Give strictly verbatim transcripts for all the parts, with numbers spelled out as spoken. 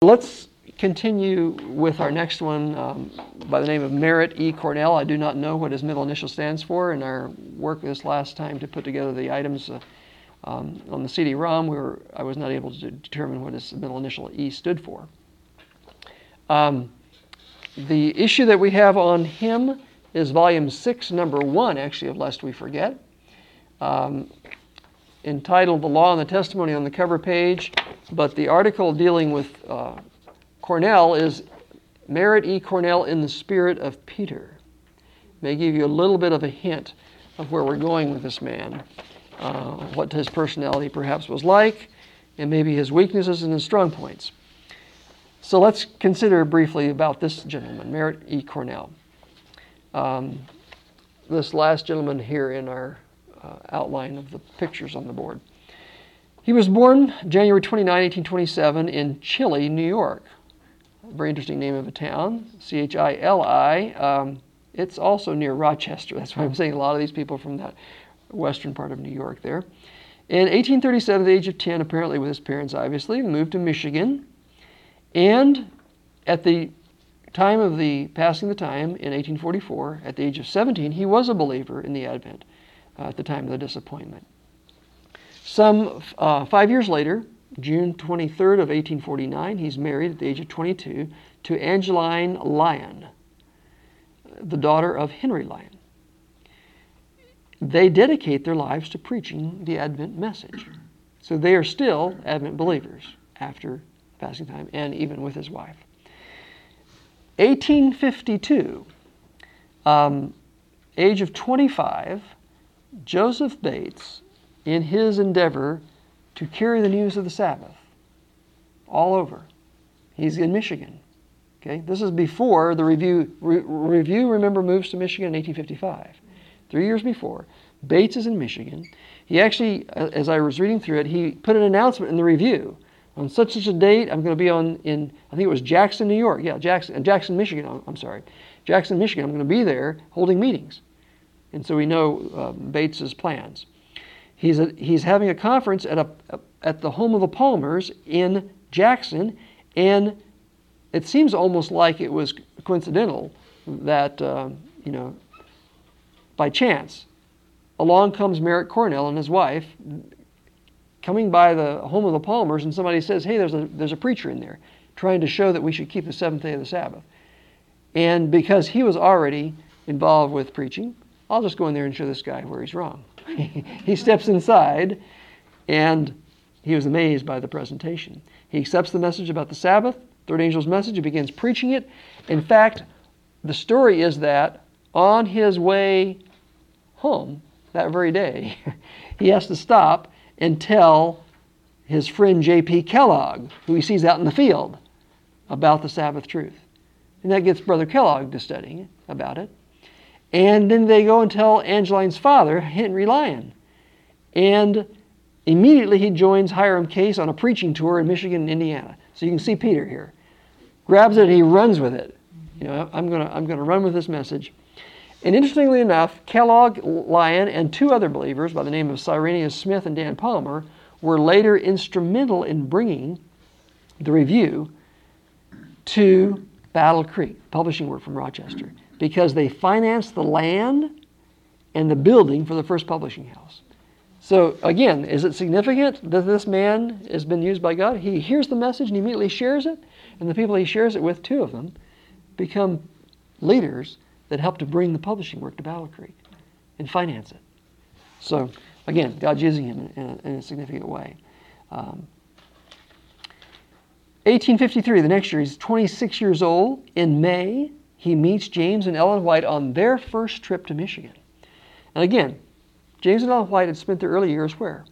Let's continue with our next one um, by the name of Merritt E. Cornell. I do not know what his middle initial stands for. In our work this last time to put together the items uh, um, on the C D ROM, we were, I was not able to determine what his middle initial E stood for. Um, the issue that we have on him is volume six, number one, actually, of Lest We Forget, um, entitled The Law and the Testimony on the cover page, but the article dealing with uh, Cornell is Merritt E. Cornell in the Spirit of Peter. May give you a little bit of a hint of where we're going with this man, uh, what his personality perhaps was like, and maybe his weaknesses and his strong points. So let's consider briefly about this gentleman, Merritt E. Cornell. Um, this last gentleman here in our uh, outline of the pictures on the board. He was born January twenty-ninth, eighteen twenty-seven in Chili, New York. A very interesting name of a town, C H I L I. Um, it's also near Rochester. That's why I'm saying a lot of these people from that western part of New York there. In eighteen thirty-seven, at the age of ten, apparently with his parents, obviously, moved to Michigan. And at the time of the passing of the time, in eighteen forty-four, at the age of seventeen, he was a believer in the Advent uh, at the time of the disappointment. Some uh, five years later, June twenty-third of eighteen forty-nine, he's married at the age of twenty-two to Angeline Lyon, the daughter of Henry Lyon. They dedicate their lives to preaching the Advent message. So they are still Advent believers after passing time, and even with his wife. eighteen fifty-two, um, age of twenty-five, Joseph Bates, in his endeavor to carry the news of the Sabbath all over. He's in Michigan. Okay, this is before the review. Re- review, remember, moves to Michigan in eighteen fifty-five. Three years before, Bates is in Michigan. He actually, as I was reading through it, he put an announcement in the review. On such and such a date, I'm going to be on in, I think it was Jackson, New York. Yeah, Jackson, Jackson, Michigan. I'm, I'm sorry. Jackson, Michigan. I'm going to be there holding meetings. And so we know uh, Bates's plans. He's a, he's having a conference at a at the home of the Palmers in Jackson, and it seems almost like it was coincidental that uh, you know, by chance, along comes Merritt Cornell and his wife, coming by the home of the Palmers, and somebody says, "Hey, there's a there's a preacher in there, trying to show that we should keep the seventh day of the Sabbath." And because he was already involved with preaching, I'll just go in there and show this guy where he's wrong. He steps inside, and he was amazed by the presentation. He accepts the message about the Sabbath, third angel's message, and begins preaching it. In fact, the story is that on his way home that very day, he has to stop and tell his friend J P Kellogg, who he sees out in the field, about the Sabbath truth. And that gets Brother Kellogg to studying about it. And then they go and tell Angeline's father, Henry Lyon. And immediately he joins Hiram Case on a preaching tour in Michigan and Indiana. So you can see Peter here. Grabs it and he runs with it. You know, I'm gonna I'm gonna run with this message. And interestingly enough, Kellogg, Lyon, and two other believers by the name of Cyrenius Smith and Dan Palmer were later instrumental in bringing the review to Battle Creek, publishing work from Rochester, because they financed the land and the building for the first publishing house. So again, is it significant that this man has been used by God? He hears the message and immediately shares it, and the people he shares it with, two of them, become leaders that help to bring the publishing work to Battle Creek and finance it. So again, God's using him in a, in a significant way. Um, eighteen fifty-three, the next year, he's twenty-six years old. In May, he meets James and Ellen White on their first trip to Michigan. And again, James and Ellen White had spent their early years where?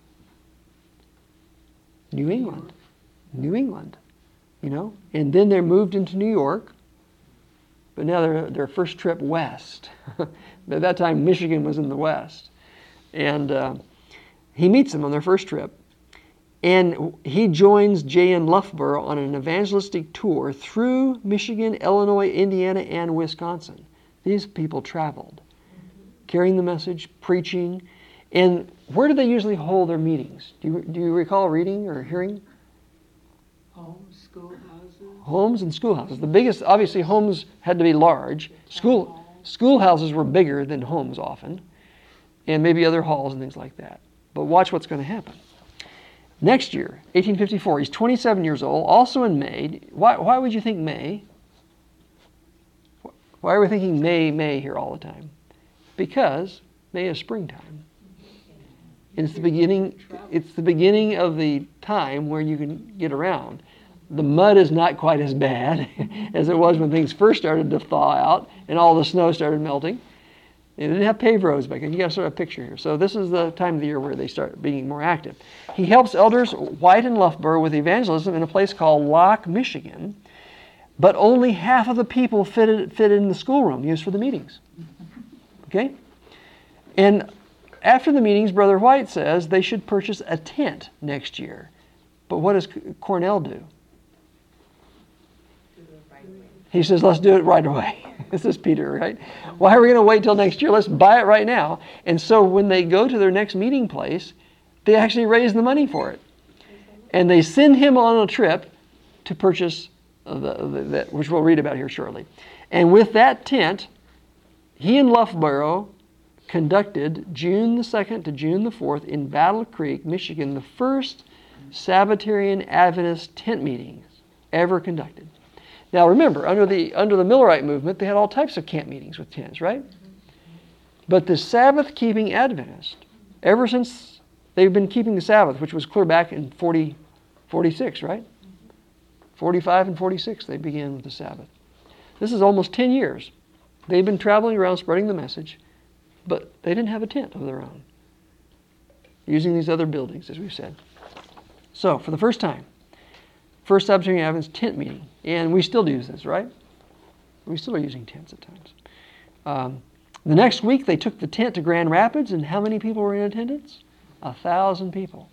New England. New England, you know. And then they moved into New York. But now they're their first trip west. At that time, Michigan was in the west. And uh, he meets them on their first trip. And he joins J N Loughborough on an evangelistic tour through Michigan, Illinois, Indiana, and Wisconsin. These people traveled, carrying the message, preaching. And where do they usually hold their meetings? Do you, do you recall reading or hearing? Homes, schoolhouses. Homes and schoolhouses. The biggest, obviously, homes had to be large. School schoolhouses were bigger than homes often, and maybe other halls and things like that. But watch what's going to happen. Next year, eighteen fifty-four, he's twenty-seven years old, also in May. Why, why would you think May? Why are we thinking May, May here all the time? Because May is springtime. And it's the beginning, it's the beginning of the time where you can get around. The mud is not quite as bad as it was when things first started to thaw out and all the snow started melting. They didn't have paved roads back then. You got to sort of picture here. So this is the time of the year where they start being more active. He helps elders White and Loughborough with evangelism in a place called Locke, Michigan, but only half of the people fitted fit in the schoolroom used for the meetings. Okay? And after the meetings, Brother White says they should purchase a tent next year. But what does Cornell do? He says, let's do it right away. This is Peter, right? Why are we going to wait till next year? Let's buy it right now. And so when they go to their next meeting place, they actually raise the money for it. And they send him on a trip to purchase, the, the, the, which we'll read about here shortly. And with that tent, he and Loughborough conducted June the second to June the fourth in Battle Creek, Michigan, the first Sabbatarian Adventist tent meetings ever conducted. Now remember, under the under the Millerite movement, they had all types of camp meetings with tents, right? But the Sabbath-keeping Adventist, ever since they've been keeping the Sabbath, which was clear back in forty, forty-six, right? forty-five and forty-six, they began with the Sabbath. This is almost ten years. They've been traveling around spreading the message, but they didn't have a tent of their own, using these other buildings, as we've said. So, for the first time, First Sabbatarian Adventist tent meeting. And we still use this, right? We still are using tents at times. Um, the next week, they took the tent to Grand Rapids, and how many people were in attendance? A thousand people.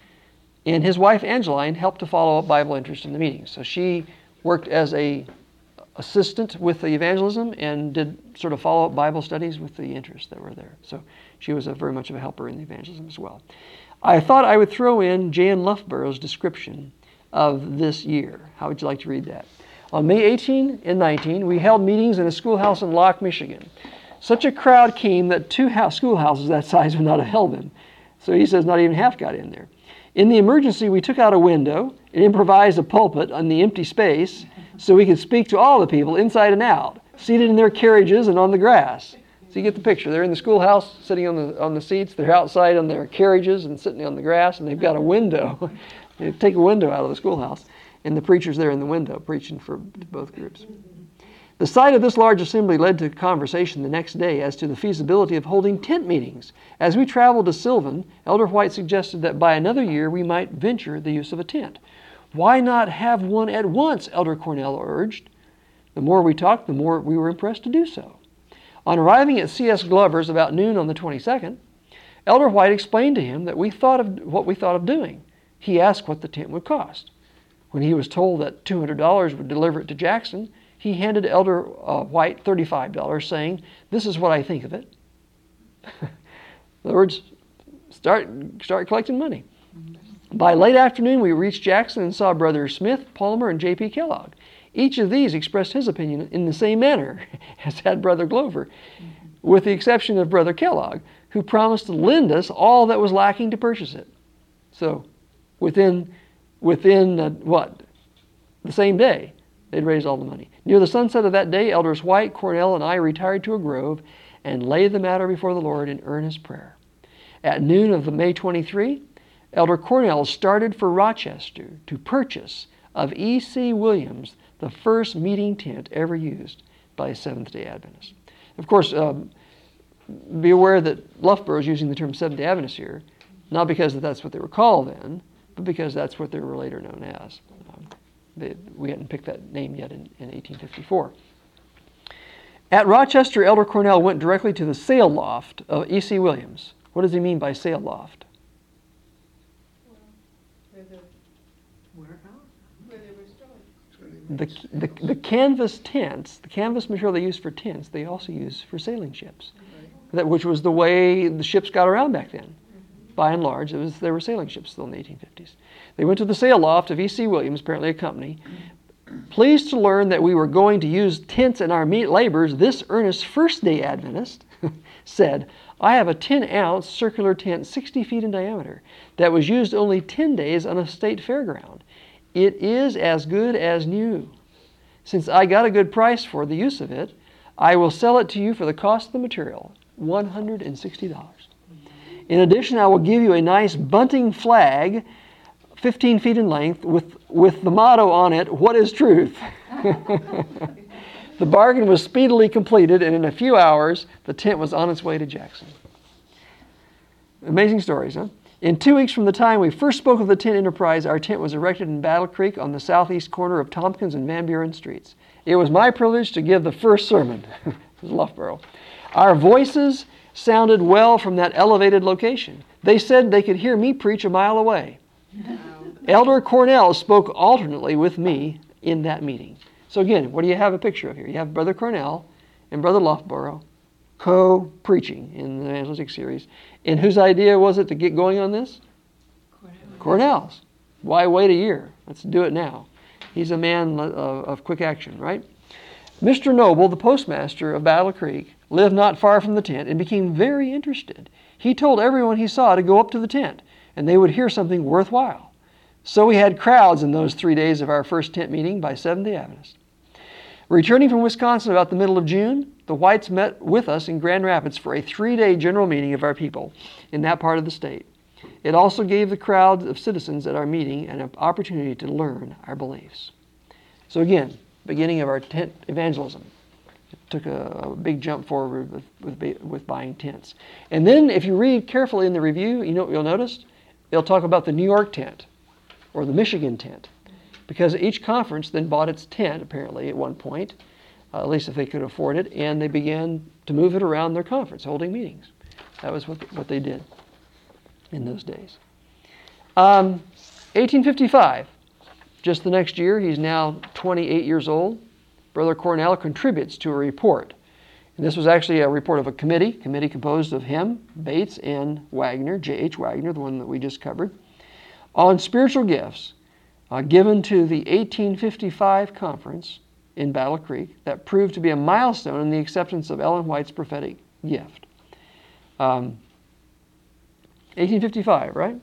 And his wife, Angeline, helped to follow up Bible interest in the meetings. So she worked as a assistant with the evangelism and did sort of follow-up Bible studies with the interests that were there. So she was a, very much of a helper in the evangelism as well. I thought I would throw in J N Loughborough's description of this year. How would you like to read that? On May eighteenth and nineteenth, we held meetings in a schoolhouse in Locke, Michigan. Such a crowd came that two house, schoolhouses that size would not have held them. So he says not even half got in there. In the emergency, we took out a window and improvised a pulpit on the empty space so we could speak to all the people inside and out, seated in their carriages and on the grass. So you get the picture. They're in the schoolhouse, sitting on the on the seats. They're outside on their carriages and sitting on the grass, and they've got a window. They take a window out of the schoolhouse, and the preacher's there in the window preaching for both groups. The sight of this large assembly led to conversation the next day as to the feasibility of holding tent meetings. As we traveled to Sylvan, Elder White suggested that by another year we might venture the use of a tent. Why not have one at once, Elder Cornell urged. The more we talked, the more we were impressed to do so. On arriving at C S Glover's about noon on the twenty-second, Elder White explained to him that we thought of what we thought of doing. He asked what the tent would cost. When he was told that two hundred dollars would deliver it to Jackson, he handed Elder uh, White thirty-five dollars, saying, "This is what I think of it." In other words, start, start collecting money. By late afternoon, we reached Jackson and saw Brother Smith, Palmer, and J P Kellogg. Each of these expressed his opinion in the same manner as had Brother Glover, with the exception of Brother Kellogg, who promised to lend us all that was lacking to purchase it. So, within, within uh, what? The same day, they'd raised all the money. Near the sunset of that day, Elders White, Cornell, and I retired to a grove and laid the matter before the Lord in earnest prayer. At noon of the May twenty-third, Elder Cornell started for Rochester to purchase of E C Williams the first meeting tent ever used by a Seventh-day Adventist. Of course, um, be aware that Loughborough is using the term Seventh-day Adventist here, not because that's what they were called then, but because that's what they were later known as. Um, they, we hadn't picked that name yet in, in eighteen fifty-four. At Rochester, Elder Cornell went directly to the sail loft of E C Williams. What does he mean by sail loft? The, the, the canvas tents, the canvas material they used for tents, they also used for sailing ships, that, which was the way the ships got around back then. By and large, it was, there were sailing ships still in the eighteen fifties. They went to the sail loft of E C Williams, apparently a company, Pleased to learn that we were going to use tents in our meat labors, this earnest first-day Adventist said, I have a ten-ounce circular tent sixty feet in diameter that was used only ten days on a state fairground. It is as good as new. Since I got a good price for the use of it, I will sell it to you for the cost of the material, one hundred sixty dollars. In addition, I will give you a nice bunting flag, fifteen feet in length, with, with the motto on it, what is truth? The bargain was speedily completed, and in a few hours, the tent was on its way to Jackson. Amazing stories, huh? In two weeks from the time we first spoke of the tent enterprise, our tent was erected in Battle Creek on the southeast corner of Tompkins and Van Buren Streets. It was my privilege to give the first sermon. It was Loughborough. Our voices sounded well from that elevated location. They said they could hear me preach a mile away. Elder Cornell spoke alternately with me in that meeting. So again, what do you have a picture of here? You have Brother Cornell and Brother Loughborough co-preaching in the evangelistic series. And whose idea was it to get going on this? Cornell. Cornell's. Why wait a year? Let's do it now. He's a man of, of quick action, right? Mister Noble, the postmaster of Battle Creek, lived not far from the tent and became very interested. He told everyone he saw to go up to the tent, and they would hear something worthwhile. So we had crowds in those three days of our first tent meeting by Seventh-day Adventists. Returning from Wisconsin about the middle of June, the Whites met with us in Grand Rapids for a three-day general meeting of our people in that part of the state. It also gave the crowd of citizens at our meeting an opportunity to learn our beliefs. So again, beginning of our tent evangelism. It took a, a big jump forward with, with, with buying tents. And then if you read carefully in the review, you know what you'll notice? They'll talk about the New York tent or the Michigan tent. Because each conference then bought its tent, apparently, at one point, uh, at least if they could afford it, and they began to move it around their conference, holding meetings. That was what, what they did in those days. Um, eighteen fifty-five, just the next year, he's now twenty-eight years old. Brother Cornell contributes to a report. And this was actually a report of a committee, committee composed of him, Bates, and Wagner, J H Wagner, the one that we just covered, on spiritual gifts. Uh, given to the eighteen fifty-five conference in Battle Creek that proved to be a milestone in the acceptance of Ellen White's prophetic gift. Um, eighteen fifty-five, right?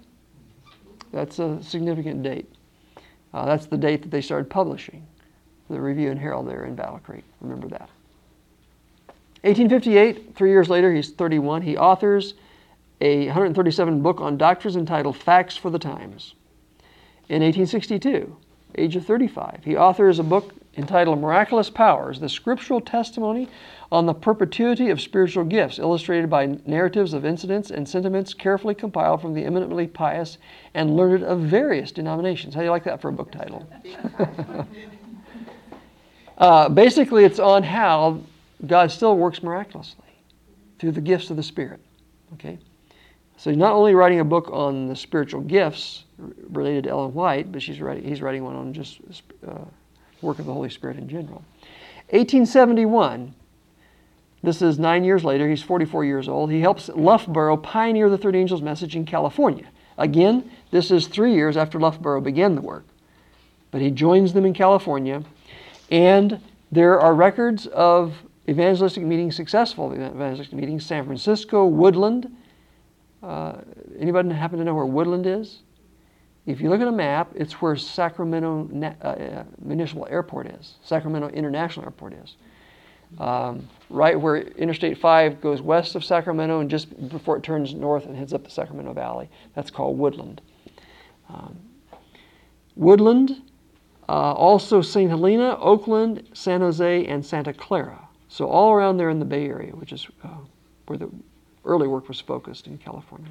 That's a significant date. Uh, that's the date that they started publishing the Review and Herald there in Battle Creek. Remember that. eighteen fifty-eight, three years later, he's thirty-one. He authors a one hundred thirty-seven book on doctrines entitled Facts for the Times. In eighteen sixty-two, age of thirty-five, he authors a book entitled Miraculous Powers, the Scriptural Testimony on the Perpetuity of Spiritual Gifts, illustrated by narratives of incidents and sentiments carefully compiled from the eminently pious and learned of various denominations. How do you like that for a book title? uh, basically, it's on how God still works miraculously through the gifts of the Spirit. Okay? So he's not only writing a book on the spiritual gifts related to Ellen White, but she's writing, he's writing one on just uh, work of the Holy Spirit in general. eighteen seventy-one, this is nine years later, he's forty-four years old. He helps Loughborough pioneer the Third Angel's message in California. Again, this is three years after Loughborough began the work. But he joins them in California, and there are records of evangelistic meetings, successful evangelistic meetings, San Francisco, Woodland. Uh, anybody happen to know where Woodland is? If you look at a map, it's where Sacramento uh, Municipal Airport is. Sacramento International Airport is. Um, right where Interstate five goes west of Sacramento and just before it turns north and heads up the Sacramento Valley. That's called Woodland. Um, Woodland, uh, also Saint Helena, Oakland, San Jose, and Santa Clara. So all around there in the Bay Area, which is uh, where the early work was focused in California.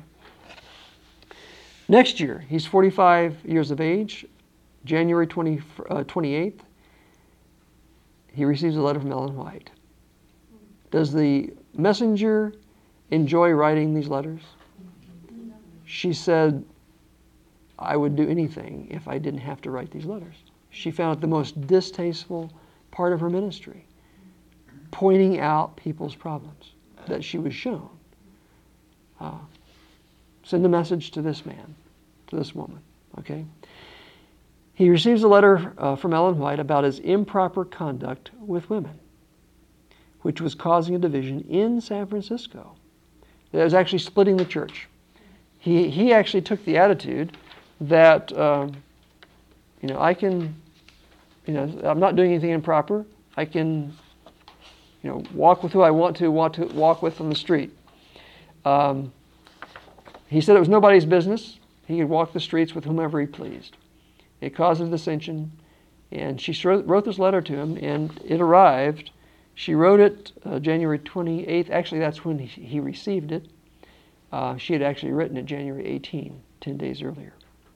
Next year, he's forty-five years of age, January twenty-eighth, he receives a letter from Ellen White. Does the messenger enjoy writing these letters? She said, I would do anything if I didn't have to write these letters. She found it the most distasteful part of her ministry, pointing out people's problems that she was shown. Uh, send a message to this man, to this woman, okay? he receives a letter uh, from Ellen White about his improper conduct with women, which was causing a division in San Francisco. It was actually splitting the church. He he actually took the attitude that, um, you know, I can, you know, I'm not doing anything improper. I can, you know, walk with who I want to, want to walk with on the street. Um, he said it was nobody's business. He could walk the streets with whomever he pleased. It caused a dissension, and she wrote this letter to him, and it arrived. She wrote it uh, January twenty-eighth. Actually, that's when he, he received it. Uh, she had actually written it January eighteenth, ten days earlier.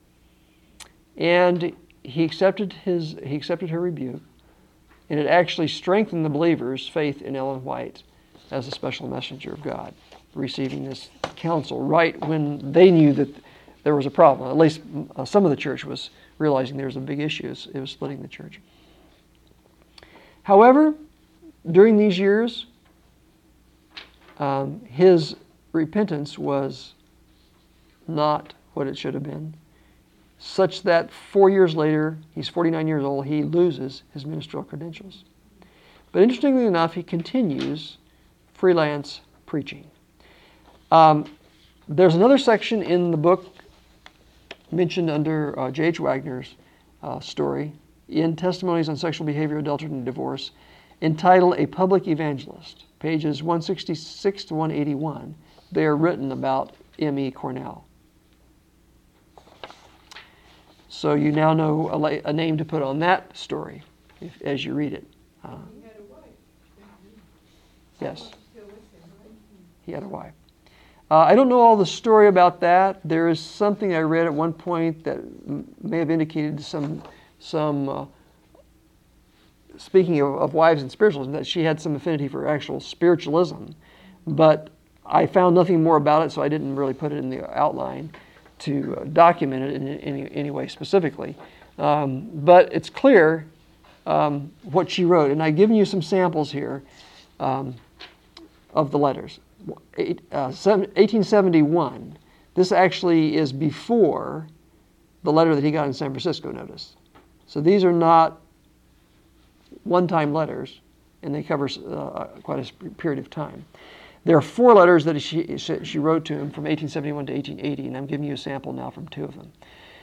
And he accepted his he accepted her rebuke, and it actually strengthened the believers' faith in Ellen White as a special messenger of God, receiving this counsel right when they knew that there was a problem. At least uh, some of the church was realizing there was a big issue. It was splitting the church. However, during these years, um, his repentance was not what it should have been, such that four years later, he's forty-nine years old, he loses his ministerial credentials. But interestingly enough, he continues freelance preaching. Um, there's another section in the book mentioned under uh, J H Wagner's uh, story in Testimonies on Sexual Behavior, Adultery, and Divorce, entitled A Public Evangelist, pages one sixty-six to one eighty-one. They are written about M E Cornell. So you now know a, la- a name to put on that story if, as you read it. Uh, He had a wife. yes, Still with him, right? he had a wife. Uh, I don't know all the story about that. There is something I read at one point that m- may have indicated some, some uh, speaking of, of wives and spiritualism, that she had some affinity for actual spiritualism. But I found nothing more about it, so I didn't really put it in the outline to uh, document it in any, any way specifically. Um, but it's clear um, what she wrote. And I've given you some samples here um, of the letters. Eight, uh, seven, eighteen seventy-one, this actually is before the letter that he got in San Francisco, notice. So these are not one-time letters, and they cover uh, quite a period of time. There are four letters that she, she wrote to him from eighteen seventy-one to eighteen eighty, and I'm giving you a sample now from two of them.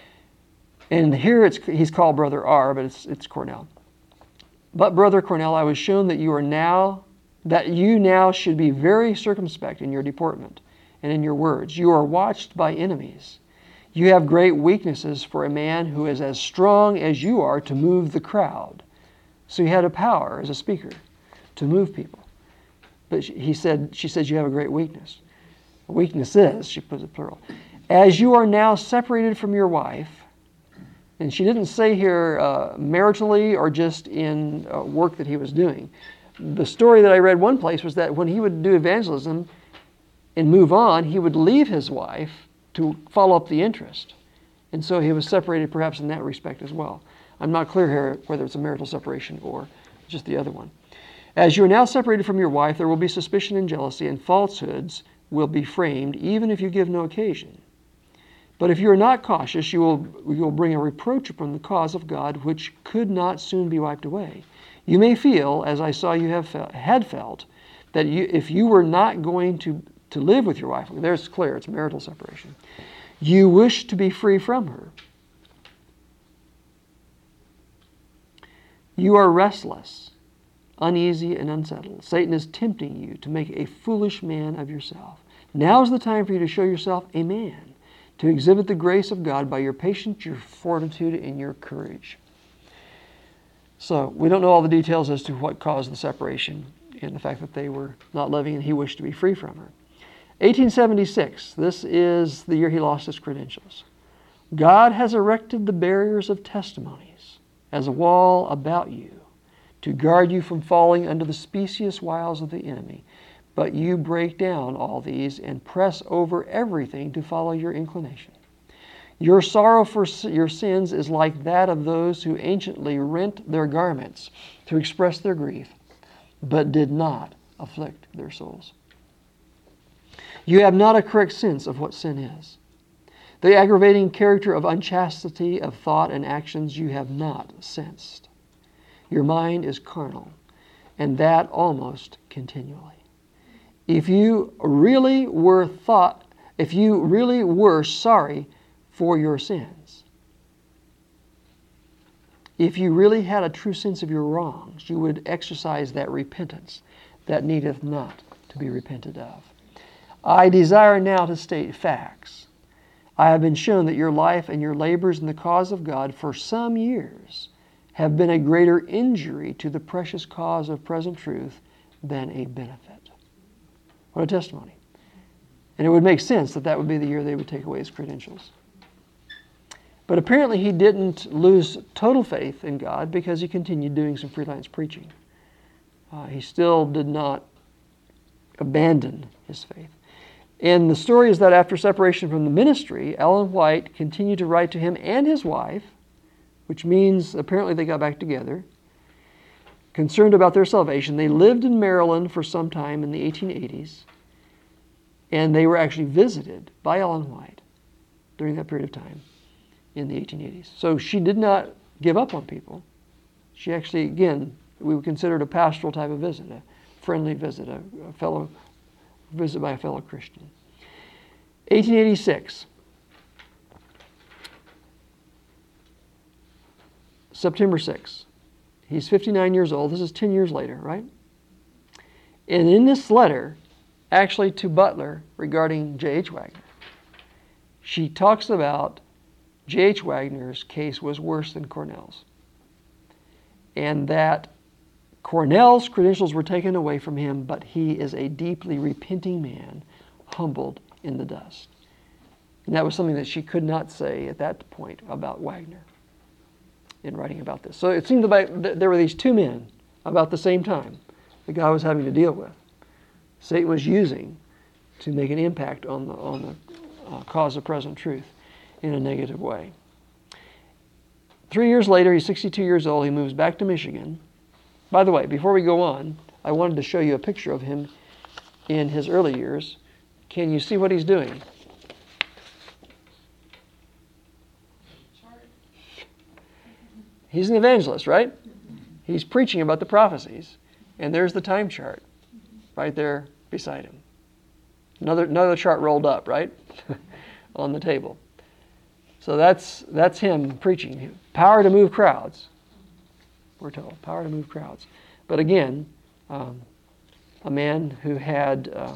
And here it's, he's called Brother R, but it's, it's Cornell. But Brother Cornell, I was shown that you are now, that you now should be very circumspect in your deportment and in your words. You are watched by enemies. You have great weaknesses for a man who is as strong as you are to move the crowd. So he had a power as a speaker to move people. But he said, she says, you have a great weakness. Weakness is, she puts it plural, as you are now separated from your wife, and she didn't say here uh, maritally or just in uh, work that he was doing. The story that I read one place was that when he would do evangelism and move on, he would leave his wife to follow up the interest. And so he was separated perhaps in that respect as well. I'm not clear here whether it's a marital separation or just the other one. As you are now separated from your wife, there will be suspicion and jealousy, and falsehoods will be framed, even if you give no occasion. But if you are not cautious, you will, you will bring a reproach upon the cause of God, which could not soon be wiped away. You may feel, as I saw you have felt, had felt, that you, if you were not going to, to live with your wife, there's clear, it's marital separation, you wish to be free from her. You are restless, uneasy, and unsettled. Satan is tempting you to make a foolish man of yourself. Now is the time for you to show yourself a man, to exhibit the grace of God by your patience, your fortitude, and your courage. So we don't know all the details as to what caused the separation and the fact that they were not living and he wished to be free from her. eighteen seventy-six, this is the year he lost his credentials. God has erected the barriers of testimonies as a wall about you to guard you from falling under the specious wiles of the enemy. But you break down all these and press over everything to follow your inclination. Your sorrow for your sins is like that of those who anciently rent their garments to express their grief, but did not afflict their souls. You have not a correct sense of what sin is. The aggravating character of unchastity of thought and actions you have not sensed. Your mind is carnal, and that almost continually. If you really were thought, if you really were sorry for your sins, if you really had a true sense of your wrongs, you would exercise that repentance that needeth not to be repented of. I desire now to state facts. I have been shown that your life and your labors in the cause of God for some years have been a greater injury to the precious cause of present truth than a benefit. What a testimony. And it would make sense that that would be the year they would take away his credentials. But apparently he didn't lose total faith in God because he continued doing some freelance preaching. Uh, he still did not abandon his faith. And the story is that after separation from the ministry, Ellen White continued to write to him and his wife, which means apparently they got back together, concerned about their salvation. They lived in Maryland for some time in the eighteen eighties, and they were actually visited by Ellen White during that period of time in the eighteen eighties. So she did not give up on people. She actually, again, we would consider it a pastoral type of visit, a friendly visit, a, a fellow visit by a fellow Christian. eighteen eighty-six. September sixth. He's fifty-nine years old. This is ten years later, right? And in this letter, actually to Butler regarding J H. Wagner, she talks about J H. Wagner's case was worse than Cornell's. And that Cornell's credentials were taken away from him, but he is a deeply repenting man, humbled in the dust. And that was something that she could not say at that point about Wagner in writing about this. So it seemed that there were these two men about the same time that God was having to deal with. Satan was using to make an impact on the, on the uh, cause of present truth in a negative way. Three years later, he's sixty-two years old. He moves back to Michigan. By the way, before we go on, I wanted to show you a picture of him in his early years. Can you see what he's doing? He's an evangelist, right? He's preaching about the prophecies. And there's the time chart right there beside him. Another, another chart rolled up, right? On the table. So that's, that's him preaching. Power to move crowds. We're told. Power to move crowds. But again, um, a man who had uh,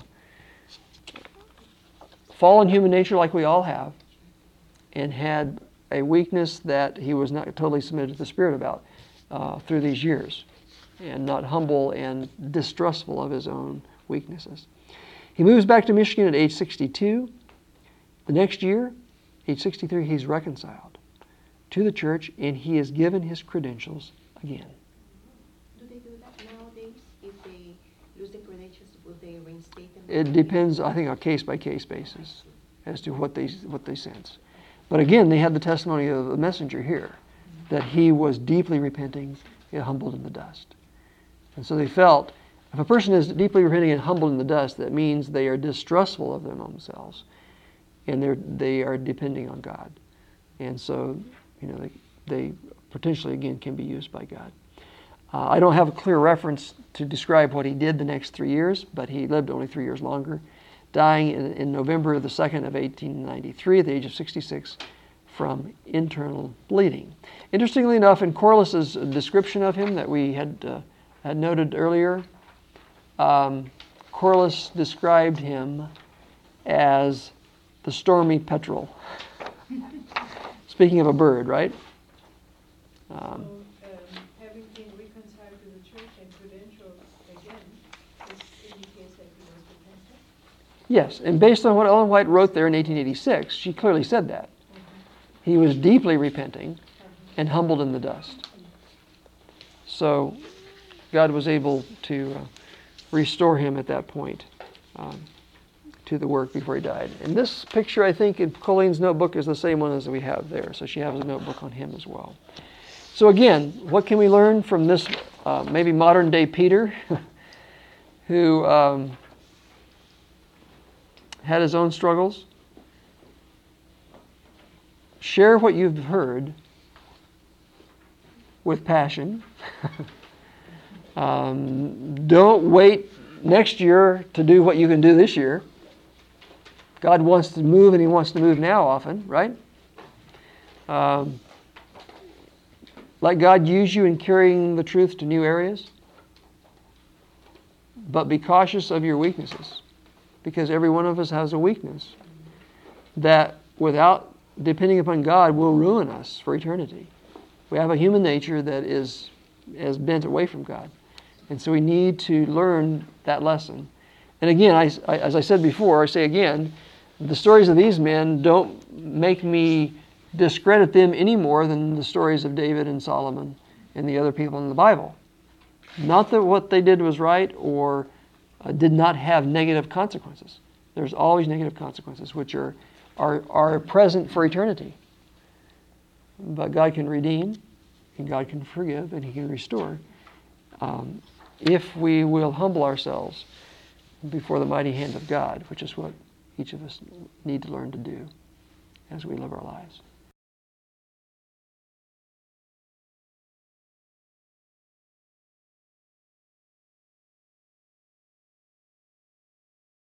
fallen human nature like we all have, and had a weakness that he was not totally submitted to the Spirit about uh, through these years, and not humble and distrustful of his own weaknesses. He moves back to Michigan at age sixty-two. The next year, age sixty-three, he's reconciled to the church, and he is given his credentials again. Do they do that nowadays? If they lose the credentials, will they reinstate them? It depends, I think, on a case-by-case basis as to what they what they sense. But again, they had the testimony of the messenger here, that he was deeply repenting and humbled in the dust. And so they felt, if a person is deeply repenting and humbled in the dust, that means they are distrustful of their own selves, and they're they are depending on God. And so, you know, they, they potentially, again, can be used by God. Uh, I don't have a clear reference to describe what he did the next three years, but he lived only three years longer, dying in, in November the second of eighteen ninety-three at the age of sixty-six from internal bleeding. Interestingly enough, in Corliss's description of him that we had, uh, had noted earlier, um, Corliss described him as the stormy petrel. Speaking of a bird, right? Um, so, um, having been reconciled to the church and credentials again, this indicates that he was repentant? yes, and based on what Ellen White wrote there in eighteen eighty-six, she clearly said that. Mm-hmm. He was deeply repenting mm-hmm. and humbled in the dust. So God was able to uh, restore him at that point um, to the work before he died. And this picture, I think, in Colleen's notebook is the same one as we have there. So she has a notebook on him as well. So again, what can we learn from this uh, maybe modern day Peter who um, had his own struggles? share what you've heard with passion. um, don't wait next year to do what you can do this year. God wants to move, and He wants to move now often, right? Um, let God use you in carrying the truth to new areas. But be cautious of your weaknesses, because every one of us has a weakness that, without depending upon God, will ruin us for eternity. We have a human nature that is, is bent away from God. And so we need to learn that lesson. And again, I, I, as I said before, I say again, the stories of these men don't make me discredit them any more than the stories of David and Solomon and the other people in the Bible. Not that what they did was right or uh, did not have negative consequences. There's always negative consequences, which are, are, are present for eternity. But God can redeem, and God can forgive, and He can restore, um, if we will humble ourselves before the mighty hand of God, which is what each of us need to learn to do as we live our lives.